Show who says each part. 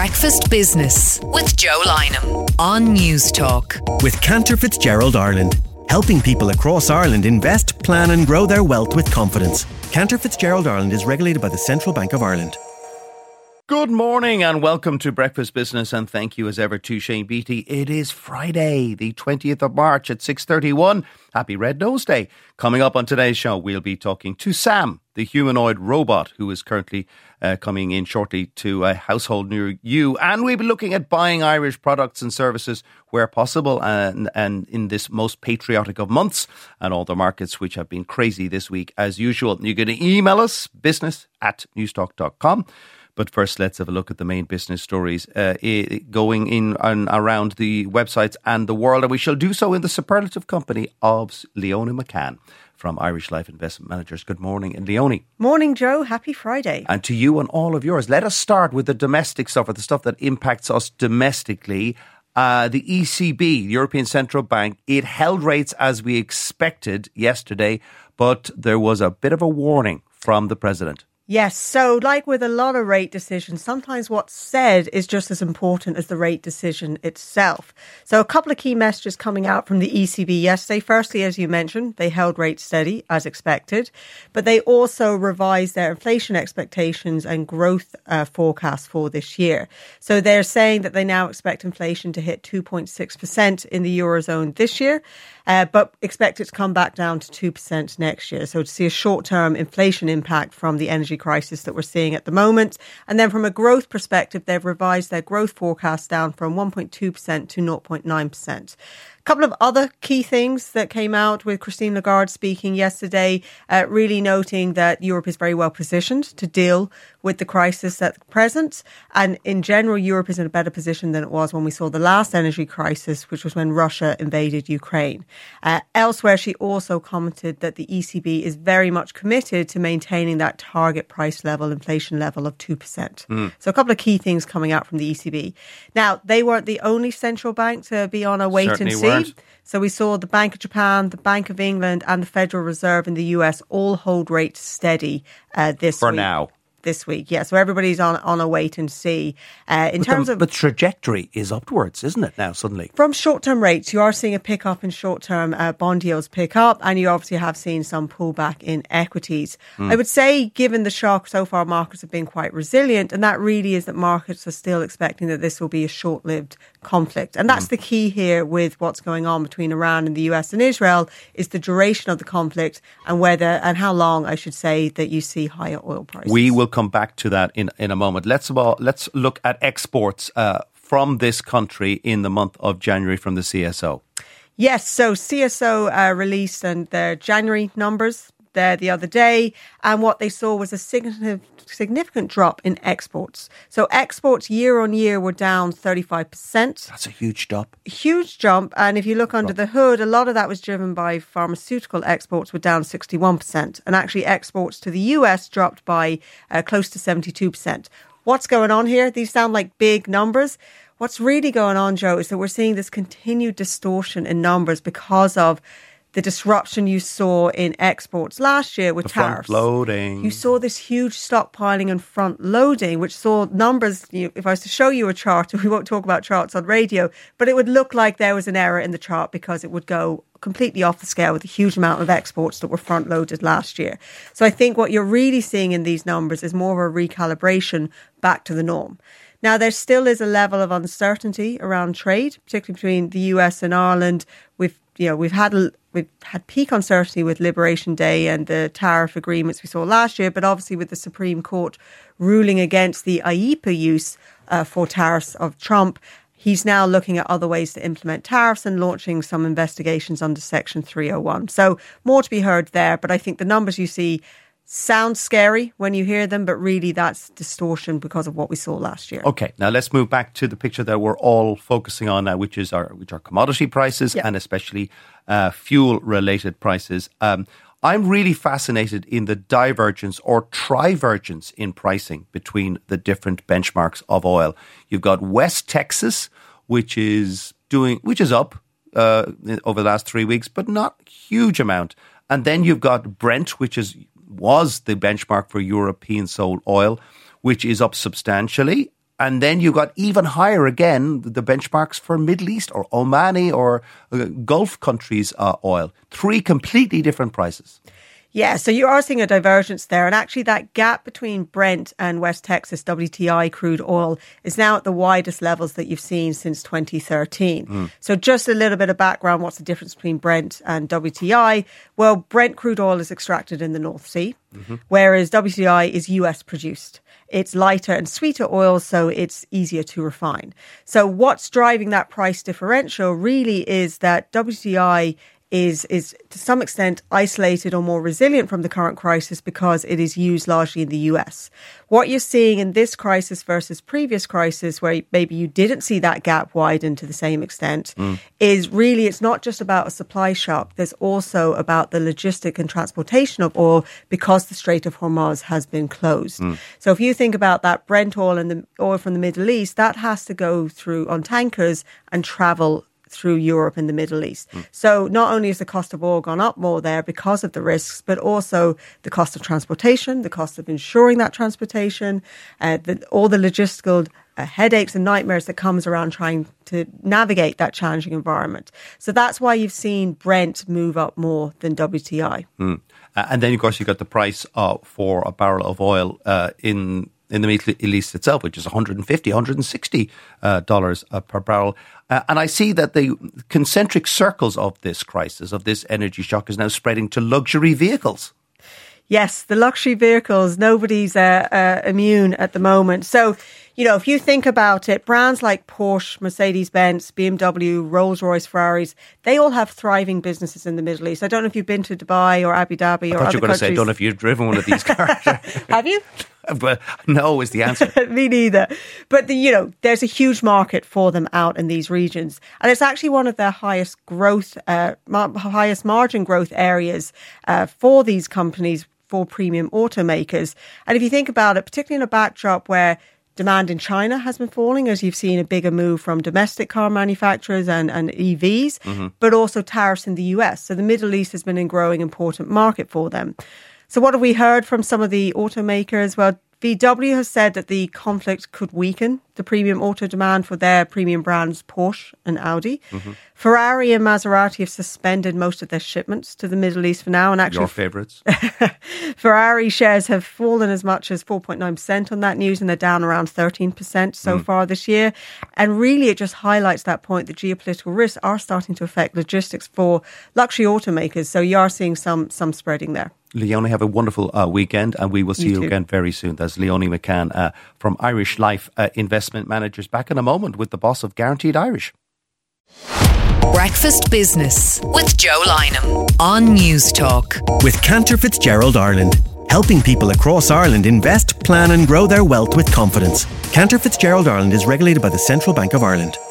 Speaker 1: Breakfast Business with Joe Lynham on News Talk.
Speaker 2: With Cantor Fitzgerald Ireland, helping people across Ireland invest, plan and grow their wealth with confidence. Cantor Fitzgerald Ireland is regulated by the Central Bank of Ireland.
Speaker 3: Good morning and welcome to Breakfast Business, and thank you as ever to Shane Beatty. It is Friday, the 20th of March at 6:31. Happy Red Nose Day. Coming up on today's show, we'll be talking to Sam, the humanoid robot who is currently coming in shortly to a household near you. And we'll be looking at buying Irish products and services where possible and in this most patriotic of months, and all the markets which have been crazy this week as usual. You're going to email us, business@newstalk.com. But first, let's have a look at the main business stories going in and around the websites and the world. And we shall do so in the superlative company of Leonie McCann from Irish Life Investment Managers. Good morning, and Leonie.
Speaker 4: Morning, Joe. Happy Friday.
Speaker 3: And to you and all of yours. Let us start with the domestic stuff, or the stuff that impacts us domestically. The ECB, the European Central Bank, it held rates as we expected yesterday, but there was a bit of a warning from the president.
Speaker 4: Yes, so like with a lot of rate decisions, sometimes what's said is just as important as the rate decision itself. So a couple of key messages coming out from the ECB yesterday. Firstly, as you mentioned, they held rates steady as expected, but they also revised their inflation expectations and growth forecast for this year. So they're saying that they now expect inflation to hit 2.6% in the Eurozone this year, but expect it to come back down to 2% next year. So to see a short-term inflation impact from the energy crisis that we're seeing at the moment. And then from a growth perspective, they've revised their growth forecast down from 1.2% to 0.9%. A couple of other key things that came out with Christine Lagarde speaking yesterday, really noting that Europe is very well positioned to deal with the crisis at present. And in general, Europe is in a better position than it was when we saw the last energy crisis, which was when Russia invaded Ukraine. Elsewhere, she also commented that the ECB is very much committed to maintaining that target price level, inflation level of 2%. So a couple of key things coming out from the ECB. Now, they weren't the only central bank to be on a wait and see. So we saw the Bank of Japan, the Bank of England and the Federal Reserve in the US all hold rates steady this week.
Speaker 3: For now.
Speaker 4: This week, yeah. So everybody's on a wait and see.
Speaker 3: The trajectory is upwards, isn't it now, suddenly?
Speaker 4: From short-term rates, you are seeing a pick-up in short-term bond yields pick up, and you obviously have seen some pullback in equities. I would say, given the shock so far, markets have been quite resilient, and that really is that markets are still expecting that this will be a short-lived conflict. And that's the key here with what's going on between Iran and the US and Israel, is the duration of the conflict and whether and how long, I should say, that you see higher oil prices.
Speaker 3: We will come back to that in a moment. Let's look at exports from this country in the month of January from the CSO.
Speaker 4: Yes, so CSO released their January numbers there the other day, and what they saw was a significant drop in exports. So exports year on year were down 35%.
Speaker 3: That's a huge drop.
Speaker 4: Huge jump. And if you look under the hood, a lot of that was driven by pharmaceutical exports were down 61%. And actually exports to the US dropped by close to 72%. What's going on here? These sound like big numbers. What's really going on, Joe, is that we're seeing this continued distortion in numbers because of the disruption you saw in exports last year with tariffs.
Speaker 3: Front loading.
Speaker 4: You saw this huge stockpiling and front loading, which saw numbers. If I was to show you a chart, we won't talk about charts on radio, but it would look like there was an error in the chart because it would go completely off the scale with a huge amount of exports that were front loaded last year. So I think what you're really seeing in these numbers is more of a recalibration back to the norm. Now, there still is a level of uncertainty around trade, particularly between the US and Ireland. We've had peak uncertainty with Liberation Day and the tariff agreements we saw last year, but obviously with the Supreme Court ruling against the IEEPA use for tariffs of Trump, he's now looking at other ways to implement tariffs and launching some investigations under Section 301. So more to be heard there, but I think the numbers you see sound scary when you hear them, but really that's distortion because of what we saw last year.
Speaker 3: Okay, now let's move back to the picture that we're all focusing on now, which are commodity prices and especially fuel-related prices. I'm really fascinated in the divergence or trivergence in pricing between the different benchmarks of oil. You've got West Texas, which is up over the last 3 weeks, but not a huge amount. And then you've got Brent, which was the benchmark for European sold oil, which is up substantially. And then you got even higher again, the benchmarks for Middle East or Omani or Gulf countries oil. 3 completely different prices.
Speaker 4: Yeah, so you are seeing a divergence there. And actually that gap between Brent and West Texas WTI crude oil is now at the widest levels that you've seen since 2013. So just a little bit of background, what's the difference between Brent and WTI? Well, Brent crude oil is extracted in the North Sea, whereas WTI is US produced. It's lighter and sweeter oil, so it's easier to refine. So what's driving that price differential really is that WTI is to some extent isolated or more resilient from the current crisis because it is used largely in the US. What you're seeing in this crisis versus previous crisis, where maybe you didn't see that gap widen to the same extent, is really, it's not just about a supply shock. There's also about the logistic and transportation of oil because the Strait of Hormuz has been closed. So if you think about that Brent oil and the oil from the Middle East, that has to go through on tankers and travel through Europe and the Middle East. So not only has the cost of oil gone up more there because of the risks, but also the cost of transportation, the cost of ensuring that transportation, all the logistical headaches and nightmares that comes around trying to navigate that challenging environment. So that's why you've seen Brent move up more than WTI.
Speaker 3: And then, of course, you've got the price for a barrel of oil in the Middle East itself, which is $150, $160 per barrel. And I see that the concentric circles of this crisis, of this energy shock, is now spreading to luxury vehicles.
Speaker 4: Yes, the luxury vehicles, nobody's immune at the moment. So, if you think about it, brands like Porsche, Mercedes-Benz, BMW, Rolls-Royce, Ferraris, they all have thriving businesses in the Middle East. I don't know if you've been to Dubai or Abu Dhabi or other countries.
Speaker 3: I thought you were going to say, I don't know if you've driven one of these cars.
Speaker 4: Have you?
Speaker 3: Well, no is the answer.
Speaker 4: Me neither. But, there's a huge market for them out in these regions. And it's actually one of the highest growth, highest margin growth areas for these companies, for premium automakers. And if you think about it, particularly in a backdrop where demand in China has been falling, as you've seen a bigger move from domestic car manufacturers and EVs, but also tariffs in the US. So the Middle East has been a growing important market for them. So what have we heard from some of the automakers? Well, VW has said that the conflict could weaken the premium auto demand for their premium brands Porsche and Audi. Ferrari and Maserati have suspended most of their shipments to the Middle East for now. And actually,
Speaker 3: your favourites.
Speaker 4: Ferrari shares have fallen as much as 4.9% on that news, and they're down around 13% so far this year. And really, it just highlights that point that geopolitical risks are starting to affect logistics for luxury automakers. So you are seeing some spreading there.
Speaker 3: Leonie, have a wonderful weekend, and we will see you again very soon. That's Leonie McCann from Irish Life Investment Managers. Back in a moment with the boss of Guaranteed Irish.
Speaker 1: Breakfast Business with Joe Lynham on News Talk.
Speaker 2: With Cantor Fitzgerald Ireland, helping people across Ireland invest, plan and grow their wealth with confidence. Cantor Fitzgerald Ireland is regulated by the Central Bank of Ireland.